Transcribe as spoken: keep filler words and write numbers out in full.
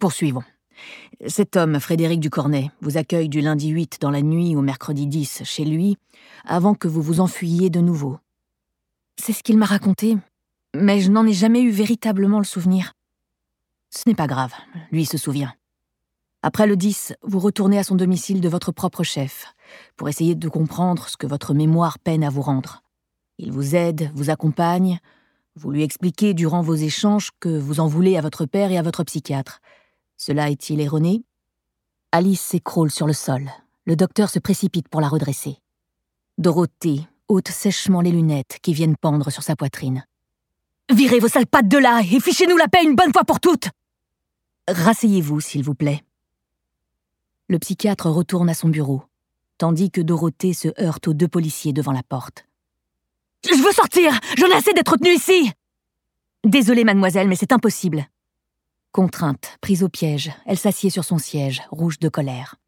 Poursuivons. Cet homme, Frédéric Ducornet, vous accueille du lundi huit dans la nuit au mercredi dix chez lui, avant que vous vous enfuyiez de nouveau. C'est ce qu'il m'a raconté, mais je n'en ai jamais eu véritablement le souvenir. Ce n'est pas grave, lui se souvient. Après le dix, vous retournez à son domicile de votre propre chef, pour essayer de comprendre ce que votre mémoire peine à vous rendre. Il vous aide, vous accompagne, vous lui expliquez durant vos échanges que vous en voulez à votre père et à votre psychiatre. Cela est-il erroné ? Alice s'écroule sur le sol. Le docteur se précipite pour la redresser. Dorothée ôte sèchement les lunettes qui viennent pendre sur sa poitrine. « Virez vos sales pattes de là et fichez-nous la paix une bonne fois pour toutes !»« Rasseyez-vous, s'il vous plaît. » Le psychiatre retourne à son bureau, tandis que Dorothée se heurte aux deux policiers devant la porte. « Je veux sortir! J'en ai assez d'être retenue ici !»« Désolée, mademoiselle, mais c'est impossible. » Contrainte, prise au piège, elle s'assied sur son siège, rouge de colère.